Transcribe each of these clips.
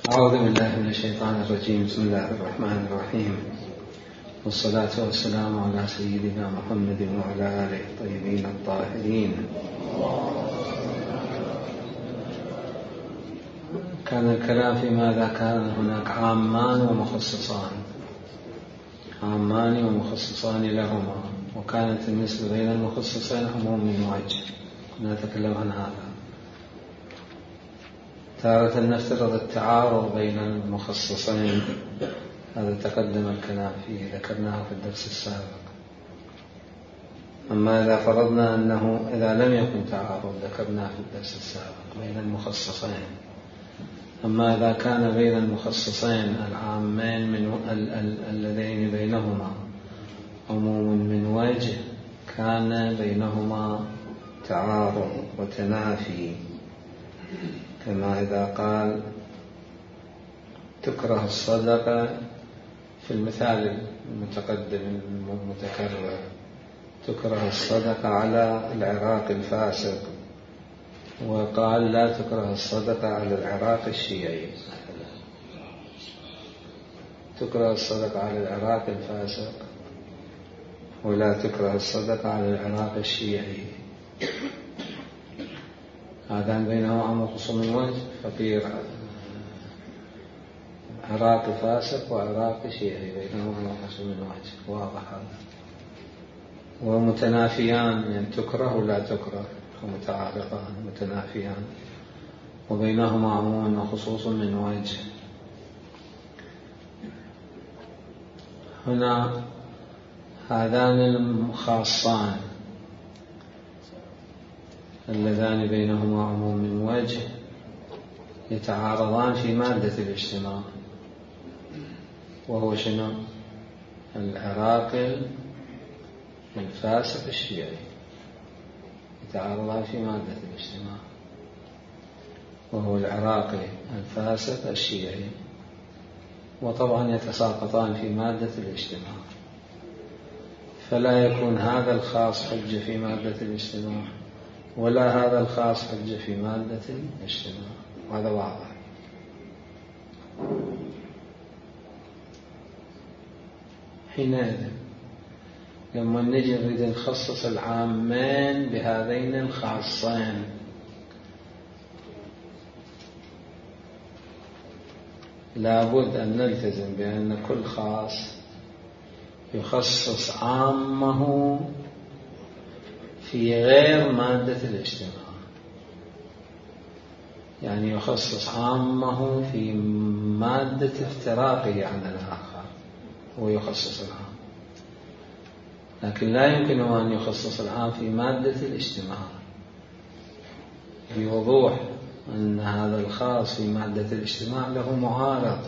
أعوذ بالله من الشيطان الرجيم. بسم الله الرحمن الرحيم، والصلاة والسلام على سيدنا محمد وعلى آله الطيبين الطاهرين. كان الكلام في ماذا كان هناك عامان ومخصصان لهما، وكانت النسبة بين المخصصين عموم من وجه. كنا نتكلم عن هذا. تارة نفترض التعارض بين المخصصين، هذا تقدم الكلام فيه، ذكرناه في الدرس السابق. أما إذا فرضنا أنه إذا لم يكن تعارض، ذكرناه في الدرس السابق، بين المخصصين. أما إذا كان بين المخصصين العامين اللذين بينهما عموم من وجه، كان بينهما تعارض وتنافي، كما إذا قال تكره الصدقة في المثال المتقدم المتكرر، تكره الصدقة على العراق الفاسق، وقال لا تكره الصدقة على العراق الشيعي. تكره الصدقة على العراق الفاسق ولا تكره الصدقة على العراق الشيعي. هذا بينهما عموم خصوم من وجه، فقير عراق فاسق وعراق شيعي، بينهما عموم خصوم من وجه، واضح هذا. ومتنافيان، يعني تكره ولا تكره، ومتعارضان متنافيان، وبينهما عموم وخصوص من وجه. هنا هذان الخاصان اللذان بينهما عموم من وجه يتعارضان في مادة الاجتماع، وهو شنو؟ العراقل الفاسق الشيعي، يتعارضان في مادة الاجتماع، وهو العراقي الفاسق الشيعي، وطبعا يتساقطان في مادة الاجتماع، فلا يكون هذا الخاص حجة في مادة الاجتماع ولا هذا الخاص حجة في مادة الاجتماع، وهذا واضح. حينئذ لما نجي نريد نخصص العامين بهذين الخاصين، لابد أن نلتزم بأن كل خاص يخصص عامه في غير مادة الاجتماع، يعني يخصص عامه في مادة افتراقه عن الآخر، هو يخصص العام، لكن لا يمكنه أن يخصص العام في مادة الاجتماع، بوضوح أن هذا الخاص في مادة الاجتماع له معارض.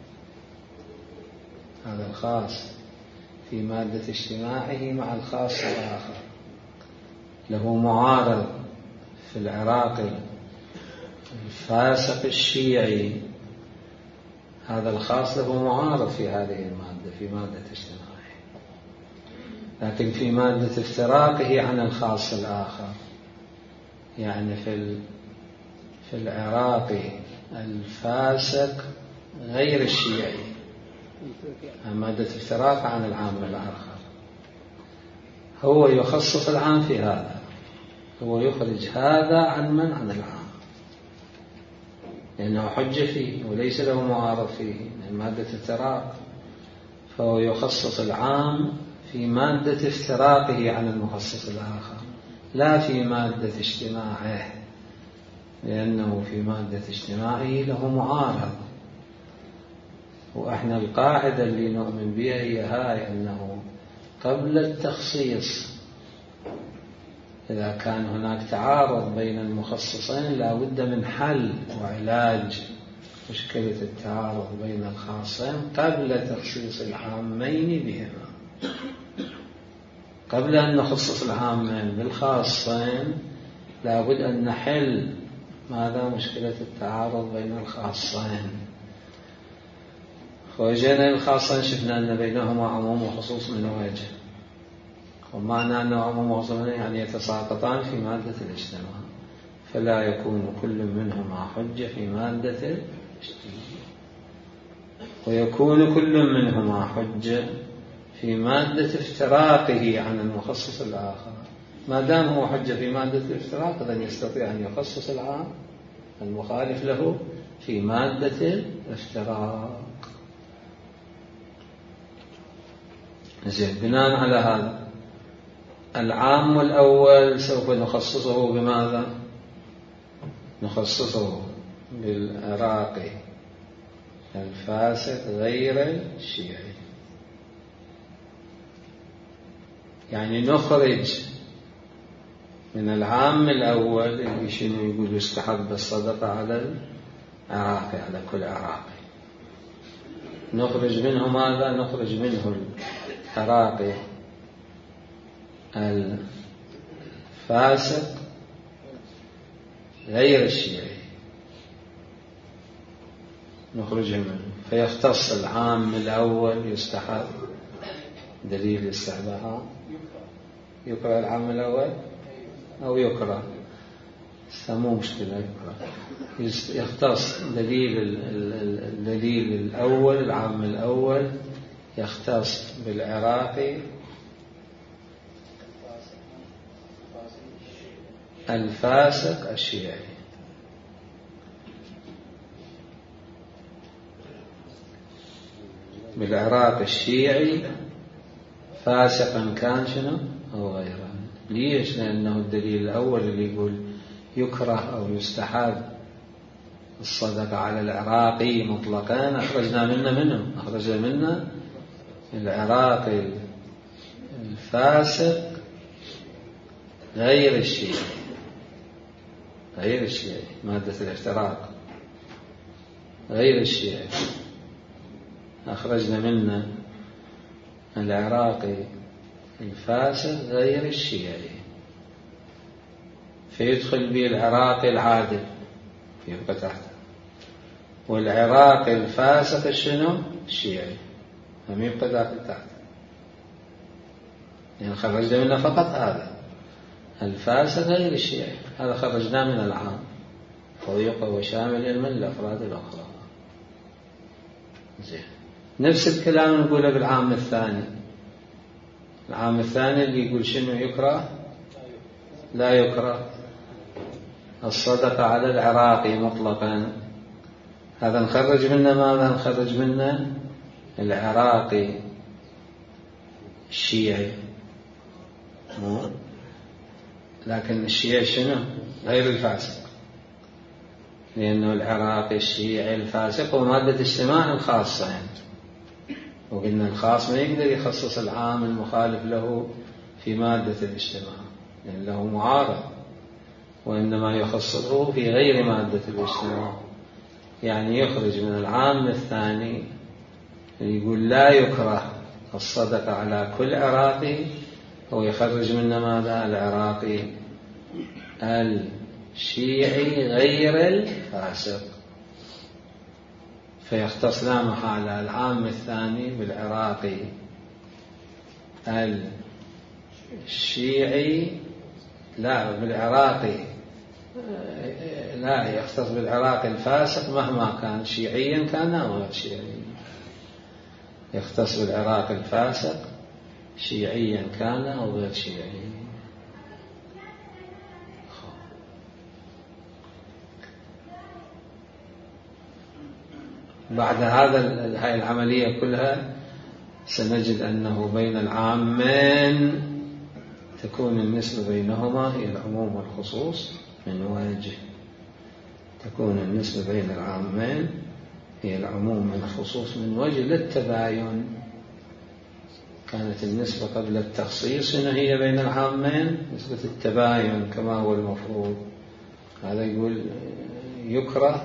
هذا الخاص في مادة اجتماعه مع الخاص الآخر له معارض. في العراقي الفاسق الشيعي هذا الخاص له معارض في هذه المادة، في مادة اجتماعه، لكن في مادة افتراقه عن الخاص الآخر، يعني في العراقي الفاسق غير الشيعي مادة افتراق عن العام الآخر، هو يخصص العام في هذا، هو يخرج هذا عن العام، لأنه حجة فيه وليس له معارض فيه من مادة افتراق، فهو يخصص العام في مادة افتراقه عن المخصص الآخر، لا في مادة اجتماعه، لأنه في مادة اجتماعه له معارض. وإحنا القاعدة اللي نؤمن بها هي هاي، أنه قبل التخصيص إذا كان هناك تعارض بين المخصصين لا بد من حل وعلاج مشكلة التعارض بين الخاصين قبل تخصيص العامين بهما. قبل أن نخصص العامين بالخاصين لا بد أن نحل ماذا؟ مشكلة التعارض بين الخاصين. وجينا الخاصين شفنا أن بينهما عموم وخصوص من وجه، ومعنى أنه عموم وخصوص يعني يتساقطان في مادة الاجتماع، فلا يكون كل منهما حجة في مادة الاجتماع. ويكون كل منهما حجة في مادة افتراقه عن المخصص الآخر. ما دام هو حجة في مادة الافتراق إذن يستطيع أن يخصص العام المخالف له في مادة الافتراق. زين، بناء على هذا العام الأول سوف نخصصه بماذا؟ نخصصه بالعراقي الفاسق غير الشيعي. يعني نخرج من العام الأول اللي شنو يقول يستحب الصدقة على العراقي، على كل عراقي. نخرج منه ماذا؟ نخرج منه العراقي الفاسق غير الشيعي، نخرجه منه، فيختص العام الأول يستحب دليل الاستحباب. يقرأ العام الأول أو يقرأ مو مشكلة، يقرأ يختص الدليل الأول، العام الأول يختص بالعراقي الفاسق الشيعي. بالعراق الشيعي فاسقا كان شنو أو غيره. ليش؟ لأنه الدليل الأول اللي يقول يكره أو يستحب الصدقة على العراقي مطلقا أخرجنا منه العراقي الفاسق غير الشيعي مادة الافتراق غير الشيعي، أخرجنا منه العراقي الفاسق غير الشيعي، فيدخل به العراقي العادل يبقى تحته، والعراقي الفاسق شنو؟ الشيعي، هم يبقى داخل تحته. يعني خرجنا منه فقط هذا الفاسق غير الشيعي، هذا خرجناه من العام فيبقى وشامل من الأفراد الأخرى. زين، نفس الكلام نقوله بالعام الثاني. العام الثاني اللي يقول شنو يكره؟ لا يكره الصدقة على العراقي مطلقا، هذا نخرج منه ماذا؟ نخرج منه العراقي الشيعي، لكن الشيعي شنو؟ غير الفاسق، لأنه العراقي الشيعي الفاسق هو مادة اجتماع الخاصة يعني. وقلنا الخاص ما يقدر يخصص العام المخالف له في مادة الاجتماع لأن له معارض، وإنما يخصصه في غير مادة الاجتماع. يعني يخرج من العام الثاني يقول لا يكره الصدقة على كل عراقي، هو يخرج منه ماذا؟ العراقي الشيعي غير الفاسق، فيختص لا محالة العام الثاني بالعراقي الشيعي، لا بالعراقي لا يختص بالعراقي الفاسق مهما كان شيعيا كان أو غير شيعيا، يختص بالعراقي الفاسق شيعيا كان أو غير شيعي. بعد هذه العملية كلها سنجد أنه بين العامين تكون النسبة بينهما هي العموم والخصوص من وجه، تكون النسبة بين العامين هي العموم والخصوص من وجه للتباين. كانت النسبة قبل التخصيص هنا هي بين العامين نسبة التباين كما هو المفروض. هذا يقول يكره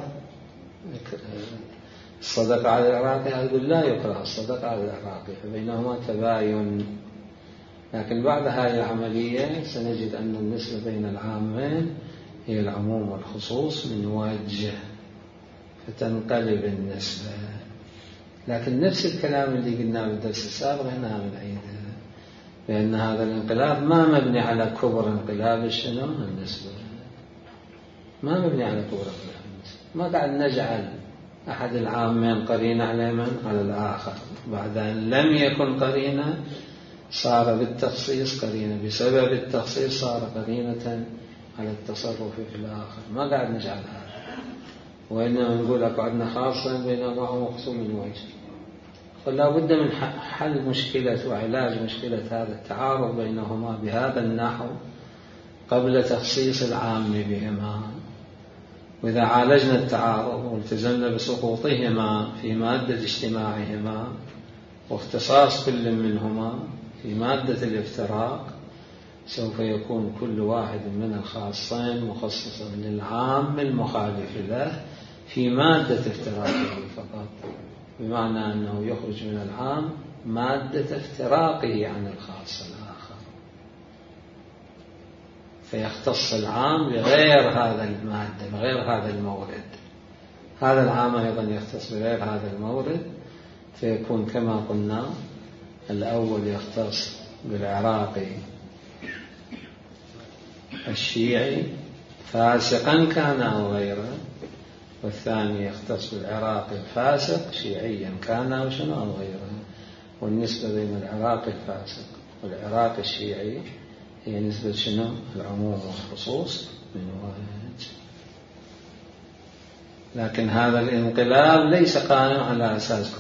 الصدقة على العراقي، هذا يقول لا يكره الصدقة على العراقي، فبينهما تباين. لكن بعد هذه العملية سنجد أن النسبة بين العامين هي العموم والخصوص من وجه، فتنقلب النسبة. لكن نفس الكلام اللي قلناه بالدرس السابق هنا بنعيده، بأن هذا الانقلاب ما مبني على كبر انقلاب شنو النسبة، ما مبني على كبر انقلاب النسبة. ما قاعد نجعل أحد العامين قرينة على من؟ على الآخر. بعد أن لم يكن قرينة صار بالتخصيص قرينة، بسبب التخصيص صار قرينة على التصرف في الآخر. ما قاعد نجعل هذا، وإنما نقول أقعدنا خاصا بينهما ومقسوم من وجه. فلا بد من حل مشكلة وعلاج مشكلة هذا التعارض بينهما بهذا النحو قبل تخصيص العام بهما. وإذا عالجنا التعارض والتزمنا بسقوطهما في مادة اجتماعهما واختصاص كل منهما في مادة الافتراق، سوف يكون كل واحد من الخاصين مخصصا للعام المخالف له في مادة افتراقه فقط، بمعنى أنه يخرج من العام مادة افتراقه عن الخاص الآخر، فيختص العام بغير هذا المادة بغير هذا المورد. هذا العام أيضا يختص بغير هذا المورد، فيكون كما قلنا الأول يختص بالعراقي الشيعي فاسقا كان أو غيره، والثاني يختص بالعراقي الفاسق شيعيا كان أو شنو أو غيره. والنسبة بين العراقي الفاسق والعراقي الشيعي هي نسبة شنو؟ العموم والخصوص من وجه. لكن هذا الانقلاب ليس قائم على أساس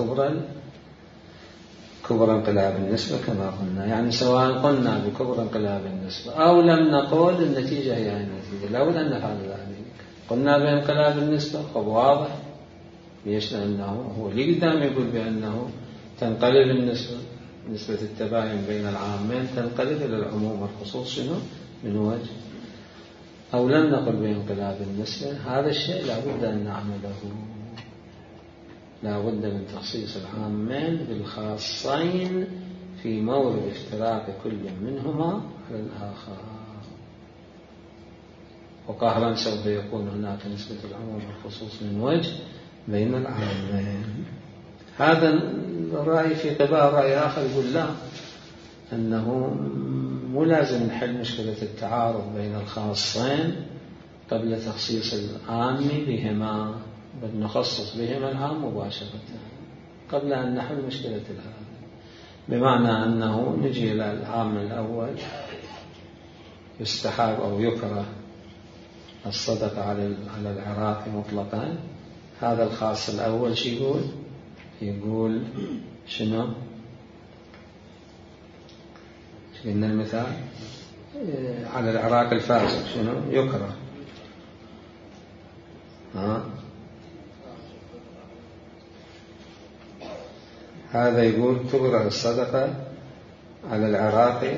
كبر انقلاب النسبة كما قلنا، يعني سواء قلنا بكبر انقلاب النسبة أو لم نقول النتيجة هي النتيجة، لا بد أن نفعل ذلك. قلنا بانقلاب النسبة طب واضح ليش؟ لأنه هو اللي قدام يقول بأنه تنقلب النسبة، نسبة التباين بين العامين تنقلب إلى العموم والخصوص شنو من وجه. أو لم نقل بانقلاب النسبة، هذا الشيء لا بد أن نعمله، لا بد من تخصيص العامين بالخاصين في مورد افتراق كل منهما على الآخر. وقهرا سوف يكون هناك نسبة العموم والخصوص من وجه بين العامين. هذا الرأي في قبال رأي آخر يقول لا، أنه مو لازم نحل مشكلة التعارض بين الخاصين قبل تخصيص العام بهما، بل نخصص بهما العام مباشرة قبل أن نحل مشكلة هذا. بمعنى أنه نجي إلى العام الأول يستحب أو يكره الصدقة على العراقي مطلقا. هذا الخاص الأول شو يقول شنو؟ قلنا المثال على العراق الفاسق شنو يكره؟ هذا يقول تكره الصدقة على العراقي،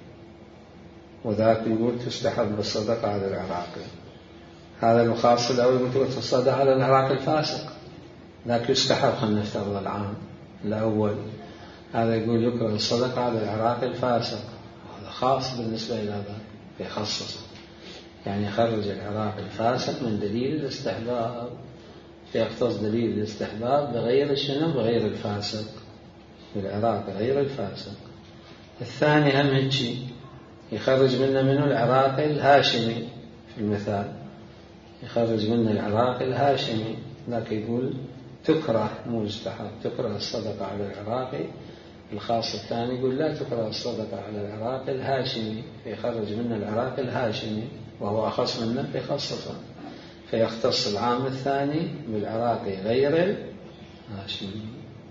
وذاك يقول تستحب الصدقة على العراقي. هذا الخاص الأول يقول تكره الصدقة على العراقي الفاسق، ذاك يستحب. خلنا نفترض العام الأول هذا يقول يكره الصدقة على العراقي الفاسق، هذا خاص بالنسبة إلى ذاك فيخصصه، يعني يخرج العراقي الفاسق من دليل الاستحباب، فيختص دليل الاستحباب بغير شنو؟ بغير الفاسق، بالعراقي غير الفاسق. الثاني هم هيك يخرج منه العراقي الهاشمي في المثال، يخرج منه العراقي الهاشمي، لكن يقول تكره مو يستحب تكره الصدقة على العراقي. الخاص الثاني يقول لا تكره الصدقة على العراقي الهاشمي، فيخرج منه العراقي الهاشمي وهو أخص منه فيخصصه، فيختص العام الثاني بالعراقي غير الهاشمي.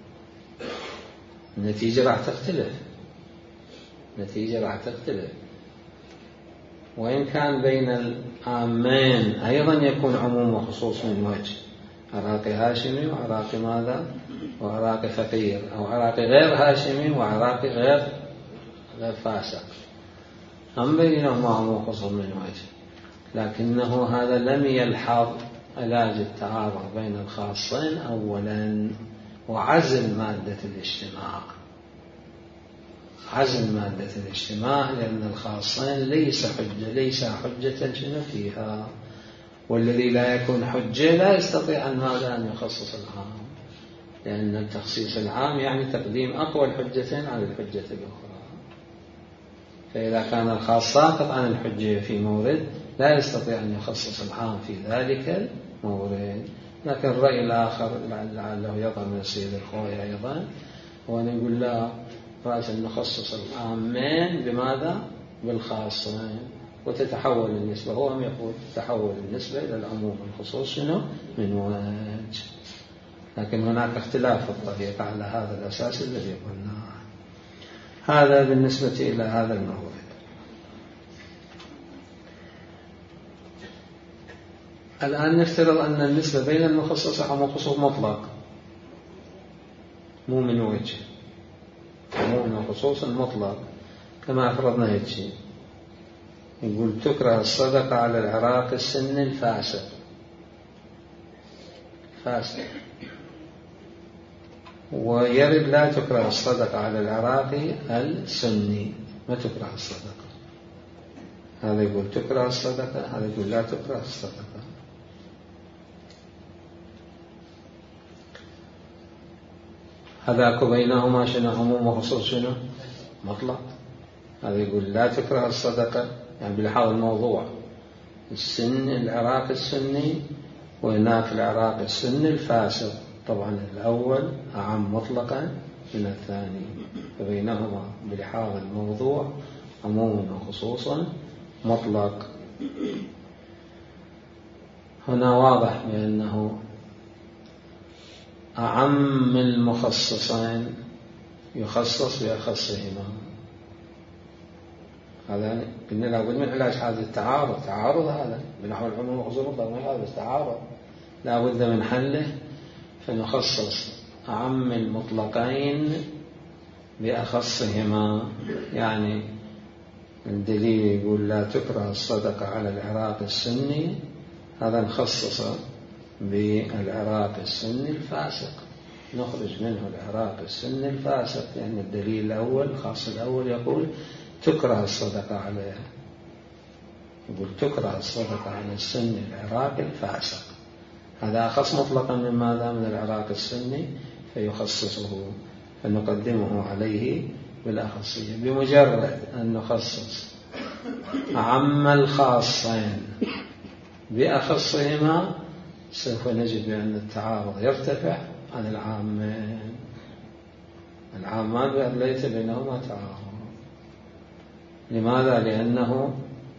النتيجة راح تختلف، وإن كان بين العامين أيضا يكون عموم وخصوص من وجه، عراقي هاشمي وعراقي ماذا؟ وعراقي فقير، أو عراقي غير هاشمي وعراقي غير فاسق، هم بينهما عموم وخصوص من وجه. لكنه هذا لم يلحظ علاج التعارض بين الخاصين أولا، وعزل مادة الاجتماع، لأن الخاصين ليس حجة شنو فيها، والذي لا يكون حجة لا يستطيع أن يخصص العام، لأن التخصيص العام يعني تقديم أقوى الحجتين على الحجة الأخرى. فإذا كان الخاص ساقط عن الحجة في مورد لا يستطيع أن يخصص العام في ذلك المورد، لكن الرأي الآخر لعله يظهر من السيد الخوئي أيضا هو أن يقول لا، رأس نخصص العامين بماذا؟ بالخاصين، وتتحول النسبة. هو هم يقول تحول النسبة إلى العموم والخصوص شنو؟ من وجه. لكن هناك اختلاف في الطريقة على هذا الأساس الذي قلناه. هذا بالنسبة إلى هذا الموضوع. الآن نفترض أن النسبة بين المخصص عموم وخصوص مطلق، مو من وجه، عموم وخصوص مطلق كما فرضنا هيك شيء. يقول تكره الصدقة على العراق السني الفاسق، فاسق، ويرد لا تكره الصدقة على العراقي السني، ما تكره الصدقة. هذا يقول تكره الصدقة، هذا يقول لا تكره الصدقة. هذاك بينهما شنو؟ عموم وخصوص شنو؟ مطلق. هذا يقول لا تكره الصدقة، يعني بلحاظ الموضوع السن العراق السني، وهناك العراق السني الفاسق. طبعا الأول أعم مطلقا من الثاني، فبينهما بلحاظ الموضوع عموم وخصوصا مطلق. هنا واضح بأنه أعم المخصصين يخصص بأخصهما. هذا قلنا لابد من علاج هذا التعارض، تعارض هذا بنحو العموم والخصوص مطلق، ما هذا التعارض لابد من حله. فنخصص أعم المطلقين بأخصهما. يعني الدليل يقول لا تكره الصدقة على العراق السني، هذا نخصص بالعراق السني الفاسق، نخرج منه العراق السني الفاسق، لأن الدليل الأول الخاص الأول يقول تكره الصدقة عليها، يقول تكره الصدقة على السني العراقي الفاسق. هذا أخص مطلقا من ماذا؟ من العراق السني، فيخصصه، فنقدمه عليه بالأخصية. بمجرد أن نخصص أعم الخاصين بأخصهما سوف نجد بأن التعارض يرتفع عن العامين. العامان ليس بينهما تعارض. لماذا؟ لأنه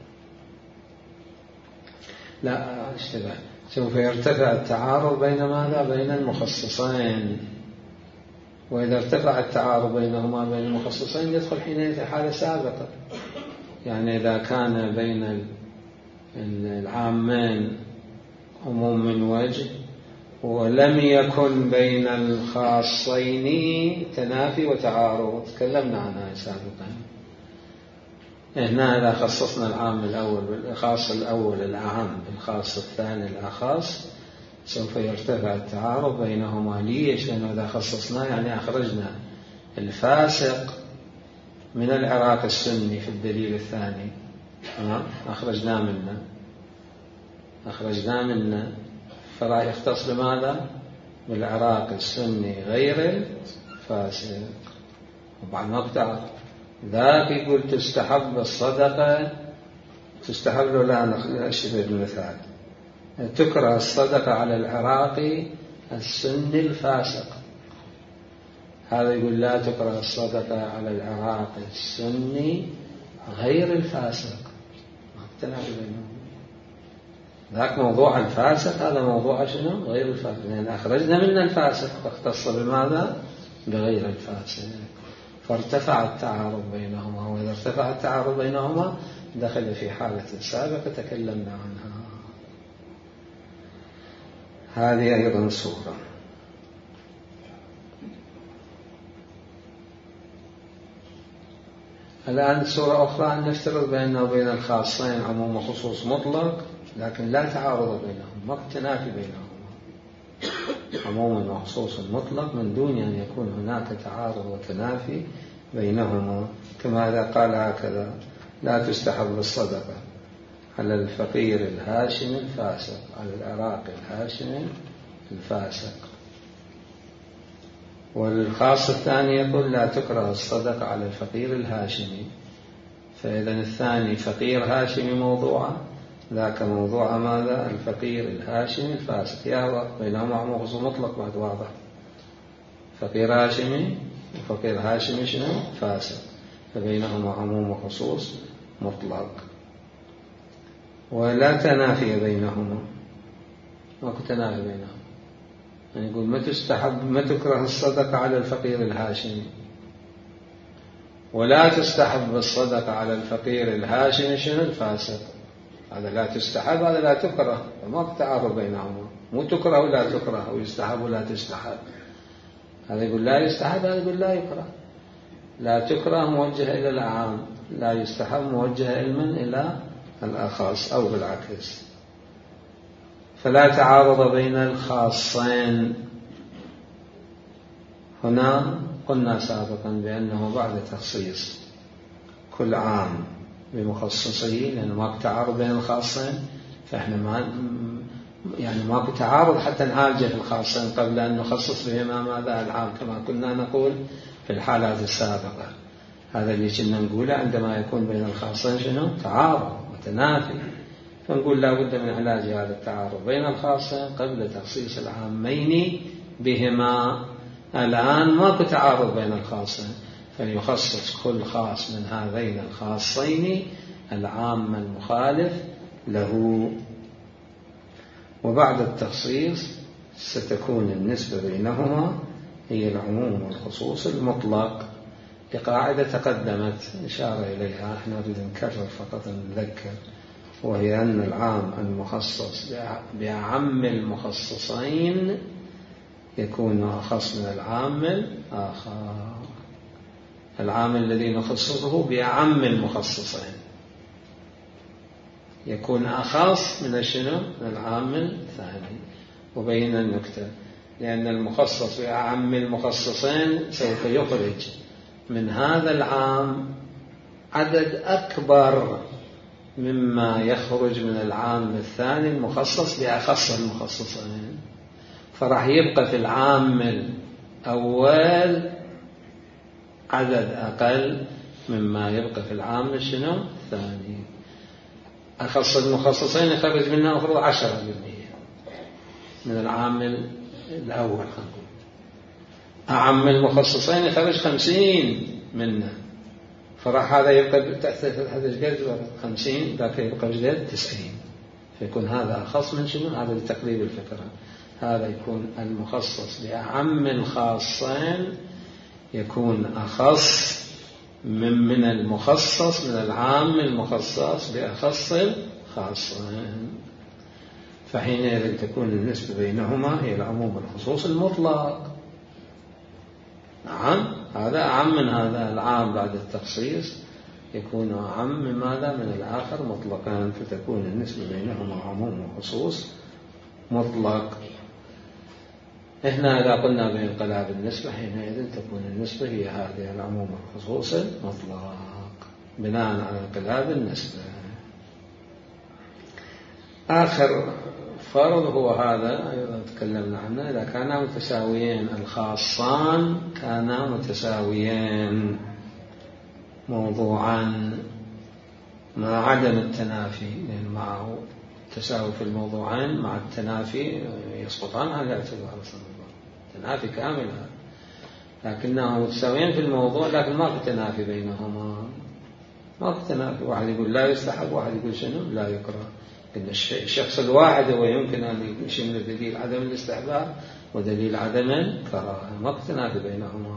لا اشتباه، سوف يرتفع التعارض بين ماذا؟ بين المخصصين. وإذا ارتفع التعارض بينهما بين المخصصين يدخل حينئذ في حالة سابقة. يعني إذا كان بين العامين عموم من وجه، ولم يكن بين الخاصين تنافي وتعارض، تكلمنا عنها سابقا. هنا إذا خصصنا العام الأول بالخاص الأول الأعم بالخاص الثاني الأخص سوف يرتفع التعارض بينهما. ليش؟ لأنه إذا خصصنا يعني أخرجنا الفاسق من العراق السني في الدليل الثاني، أخرجنا منه، فلا يختص بماذا؟ بالعراق السني غير الفاسق. وبعد مقطع ذاك يقول تستحب الصدقة، تستحب له، لا نشبه بالمثال، تكره الصدقة على العراقي السني الفاسق. هذا يقول لا تكره الصدقة على العراقي السني غير الفاسق. ما اقتنع بينهم. ذاك موضوع الفاسق، هذا موضوع شنو؟ غير الفاسق، لأن أخرجنا من الفاسق فاختص بماذا؟ بغير الفاسق. فارتفع التعارض بينهما، وإذا ارتفع التعارض بينهما دخل في حالة سابقة تكلمنا عنها. هذه أيضا صورة. الآن صورة أخرى أن نفترض بأنه بين الخاصين عموم وخصوص مطلق، لكن لا تعارض بينهم، ما تنافي بينهما. عموم وخصوص مطلق من دون أن يكون هناك تعارض وتنافي بينهما. كما هذا قال هكذا لا تستحب الصدقة على الفقير الهاشمي الفاسق، على العراقي الهاشمي الفاسق. والخاص الثاني يقول لا تكره الصدقة على الفقير الهاشمي. فإذا الثاني فقير هاشمي موضوعا، ذاك موضوع ماذا؟ الفقير الهاشمي الفاسد. يا بينهما عموم خصوص مطلق بعد واضح. فقير هاشمي وفقير هاشمي شنو؟ فاسد. فبينهما عموم وخصوص مطلق ولا تنافي بينهما. ما تنافي بينهما. يعني يقول ما تكره الصدقة على الفقير الهاشمي ولا تستحب الصدقة على الفقير الهاشمي شنو؟ الفاسد. هذا لا تستحب هذا لا تكره. ما تعارض بينهما. مو تكره ولا تكره ويستحب ولا تستحب. هذا يقول لا يستحب هذا يقول لا يكره. لا تكره موجهة إلى العام لا يستحب موجهة إلى الأخص أو بالعكس. فلا تعارض بين الخاصين. هنا قلنا سابقا بأنه بعد تخصيص كل عام بمخصصه لأنه ماكو تعارض بين الخاصين فإحنا ماكو تعارض حتى نعالجه في الخاصين قبل أن نخصص بهما ماذا العام كما كنا نقول في الحالات السابقة. هذا اللي كنا نقوله عندما يكون بين الخاصين شنو؟ تعارض وتنافي. فنقول لا بد من علاج هذا التعارض بين الخاصين قبل تخصيص العامين بهما. الآن ماكو تعارض بين الخاصين فليخصص كل خاص من هذين الخاصين العام المخالف له. وبعد التخصيص ستكون النسبة بينهما هي العموم والخصوص المطلق لقاعدة تقدمت إشارة إليها. احنا نريد نكرر فقط نذكر وهي أن العام المخصص بأعم المخصصين يكون أخص من العام الآخر. العام الذي نخصصه بأعم المخصصين يكون أخص من شنو؟ من العام الثاني. وبين النكتة لأن المخصص بأعم المخصصين سوف يخرج من هذا العام عدد أكبر مما يخرج من العام الثاني المخصص بأخص المخصصين. فراح يبقى في العام الأول عدد أقل مما يبقى في العام شنو؟ الثاني. أخص المخصصين يخرج منها مفروض 10% من العام الأول. أعم المخصصين يخرج 50 منه. فراح هذا يبقى تحت هذا الجذر 50 ذاك يبقى جذر 90. فيكون هذا أخص من شنو؟ هذا لتقريب الفكرة. هذا يكون المخصص بأعم الخاصين يكون أخص من المخصص من العام المخصص بأخص الخاصين. فحينئذ تكون النسبة بينهما هي العموم والخصوص المطلق. نعم هذا أعم من هذا العام بعد التخصيص يكون أعم من ماذا؟ من الآخر مطلقا. فتكون النسبة بينهما عموم وخصوص مطلق. هنا إذا قلنا بانقلاب النسبة حينئذ تكون النسبة هي هذه العموم والخصوص المطلق بناء على انقلاب النسبة. آخر فرض هو هذا أيضا تكلمنا عنه. إذا كانا متساويين الخاصان كانا متساويين موضوعا مع عدم التنافي لأن معه تساوي في الموضوعين مع التنافي يسقطان عن الاعتبار تنافي كامل. لكنهم متساويين في الموضوع لكن ما في تنافي بينهما. ما في تنافي. واحد يقول لا يستحب واحد يقول شنو؟ لا يكره. إن الشخص الواحد هو يمكن أن يشمل دليل عدم الاستحباب ودليل عدم الكراهة. ما في تنافي بينهما.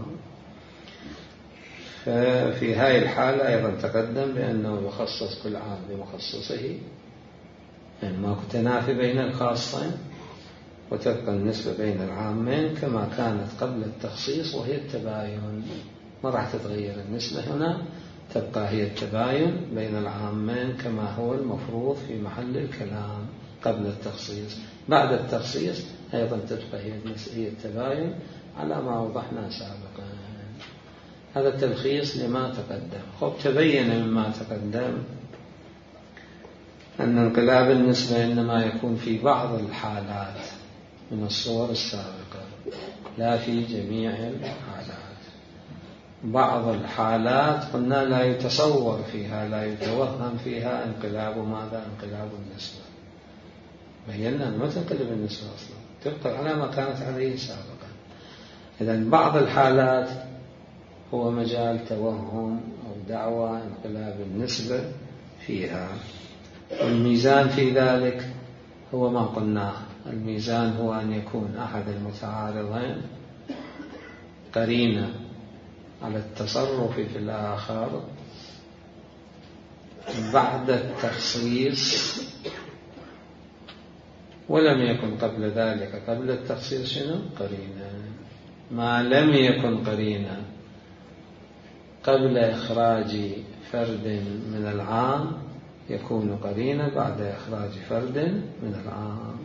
ففي هذه الحالة أيضا تقدم بأنه يخصص كل عام بمخصصه يعني ماكو تنافي بين الخاصين وتبقى النسبة بين العامين كما كانت قبل التخصيص وهي التباين. ما راح تتغير النسبة هنا تبقى هي التباين بين العامين كما هو المفروض في محل الكلام قبل التخصيص. بعد التخصيص أيضا تبقى هي التباين على ما وضحنا سابقا. هذا التلخيص لما تقدم. تبين مما تقدم أن انقلاب النسبة إنما يكون في بعض الحالات من الصور السابقة لا في جميع الحالات. بعض الحالات قلنا لا يتصور فيها، لا يتوهم فيها انقلاب ماذا؟ انقلاب النسبة. بينا ما تنقلب النسبة أصلا، تبقى على ما كانت عليه سابقا. إذن بعض الحالات هو مجال توهم أو دعوى انقلاب النسبة فيها. والميزان في ذلك هو ما قلناه، الميزان هو أن يكون أحد المتعارضين قرينة على التصرف في الآخر بعد التخصيص، ولم يكن قبل ذلك، قبل التخصيص شنو؟ قرينة. ما لم يكن قرينة قبل إخراج فرد من العام يكون قرينة بعد إخراج فرد من العام.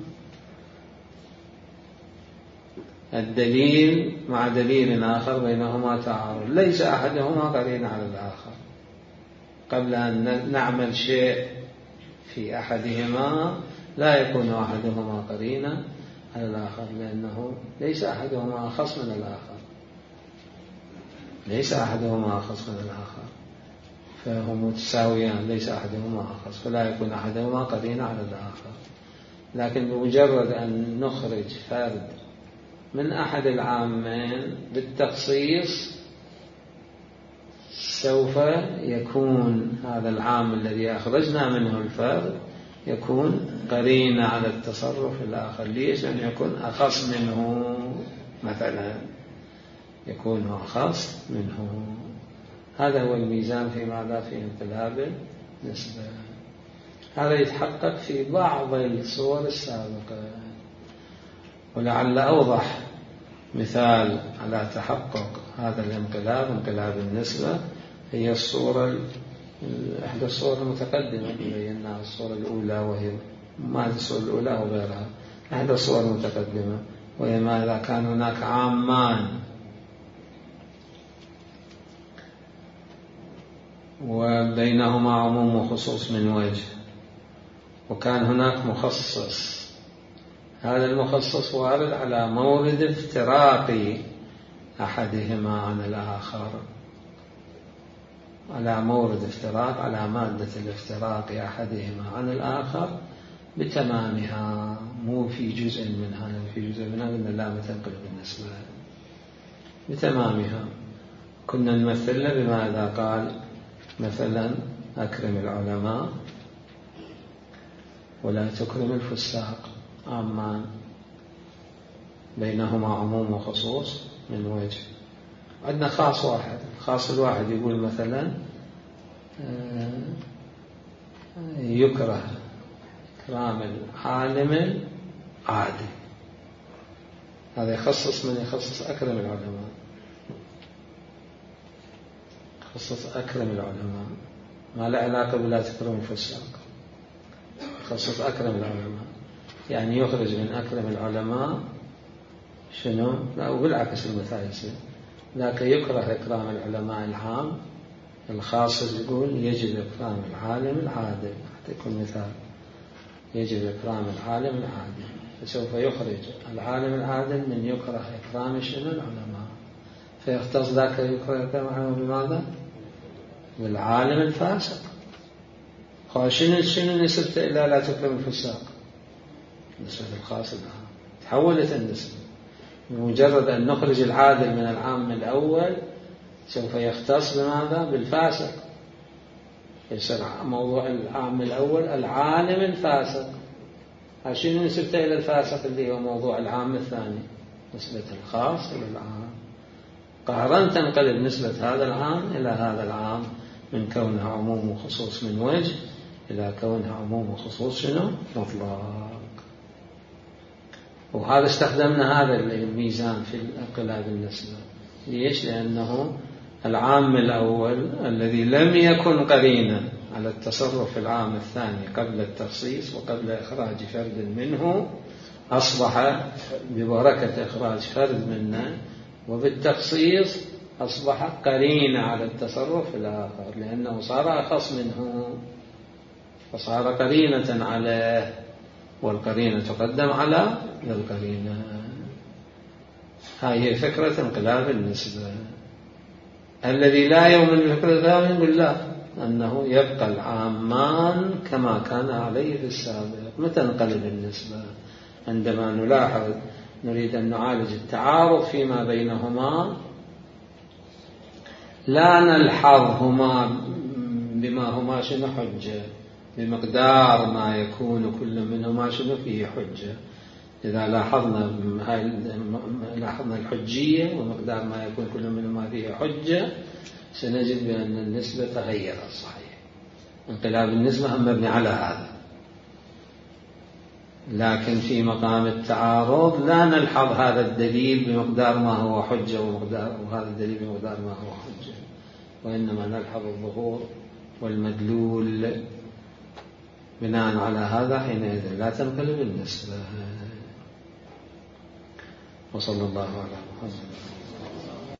الدليل مع دليل آخر بينهما تعارض، ليس أحدهما قرينة على الآخر. قبل أن نعمل شيء في أحدهما لا يكون أحدهما قرينة على الآخر، لأنه ليس أحدهما أخص من الآخر، ليس أحدهما أخص من الآخر، فهم متساويان، ليس أحدهما أخص، فلا يكون أحدهما قرينة على الآخر. لكن بمجرد أن نخرج فرد من أحد العامين بالتخصيص سوف يكون هذا العام الذي أخرجنا منه الفرد يكون قرينة على التصرف الآخر. ليش؟ أن يكون أخص منه، مثلا يكون أخص منه. هذا هو الميزان في ماذا؟ في انقلاب النسبة. هذا يتحقق في بعض الصور السابقة، ولعل أوضح مثال على تحقق هذا الانقلاب، انقلاب النسبة، هي الصورة إحدى الصور المتقدمة بيناها، الصورة الأولى، وهي ما هي الصورة الأولى وغيرها، إحدى الصور المتقدمة، وهي ما إذا كان هناك عامان وبينهما عموم وخصوص من وجه، وكان هناك مخصص، هذا المخصص وارد على مورد افتراق أحدهما عن الآخر، على مورد افتراق، على مادة الافتراق أحدهما عن الآخر بتمامها، مو في جزء منها. في جزء منها قلنا لا تنقلب النسبة بتمامها. كنا نمثلنا بماذا؟ قال مثلا أكرم العلماء ولا تكرم الفساق، عامان بينهما عموم وخصوص من وجه. عندنا خاص واحد، الخاص الواحد يقول مثلا يكره إكرام العالم العادل، هذا يخصص من يخصص أكرم العلماء، يخصص أكرم العلماء، ما له علاقة بلا تكرم الفساق، يخصص أكرم العلماء، يعني يخرج من أكرم العلماء شنو؟ لا، وبالعكس المثال يصير، لكن يكره إكرام العلماء العام، الخاص يقول يجب إكرام العالم العادل، حتى يكون مثال، يجب إكرام العالم العادل، فسوف يخرج العالم العادل من يكره إكرام شنو؟ العلماء، فيختص ذاك يكره إكرام العلماء بماذا؟ بالعالم الفاسق. شنو نسبته إلى لا تكرم الفساق؟ نسبة الخاص العام، تحولت النسبة، بمجرد أن نخرج العادل من العام الأول سوف يختص بماذا؟ بالفاسق، يصير موضوع العام الأول العالم الفاسق. شنو نسبته إلى الفاسق اللي هو موضوع العام الثاني؟ نسبة الخاص إلى العام، قهرا تنقلب نسبة هذا العام إلى هذا العام، من كونها عموم وخصوص من وجه إلى كونها عموم وخصوص شنو؟ مطلق. وهذا استخدمنا هذا الميزان في انقلاب النسبة. ليش؟ لأنه العام الأول الذي لم يكن قرينا على التصرف العام الثاني قبل التخصيص وقبل إخراج فرد منه، أصبح ببركة إخراج فرد منه وبالتخصيص أصبح قرينة على التصرف الآخر، لأنه صار أخص منه فصار قرينة عليه، والقرينة تقدم على القرينة. هذه فكرة انقلاب النسبة. الذي لا يؤمن بالفكرة الثانية نقول لا، أنه يبقى العامان كما كان عليه في السابق. متى نقلب النسبة؟ عندما نلاحظ نريد أن نعالج التعارض فيما بينهما، لا نلحظهما بما هما شنو حجة، بمقدار ما يكون كل منهما شنو فيه حجة. إذا لاحظنا الحجية ومقدار ما يكون كل منهما فيه حجة، سنجد بأن النسبة تغيرت صحيح. انقلاب النسبة هم مبني على هذا. لكن في مقام التعارض لا نلحظ هذا الدليل بمقدار ما هو حجة وهذا الدليل بمقدار ما هو حجة، وإنما نلحظ الظهور والمدلول. بناء على هذا حينئذ لا تنقلب النسبة. وصلى الله على محمد.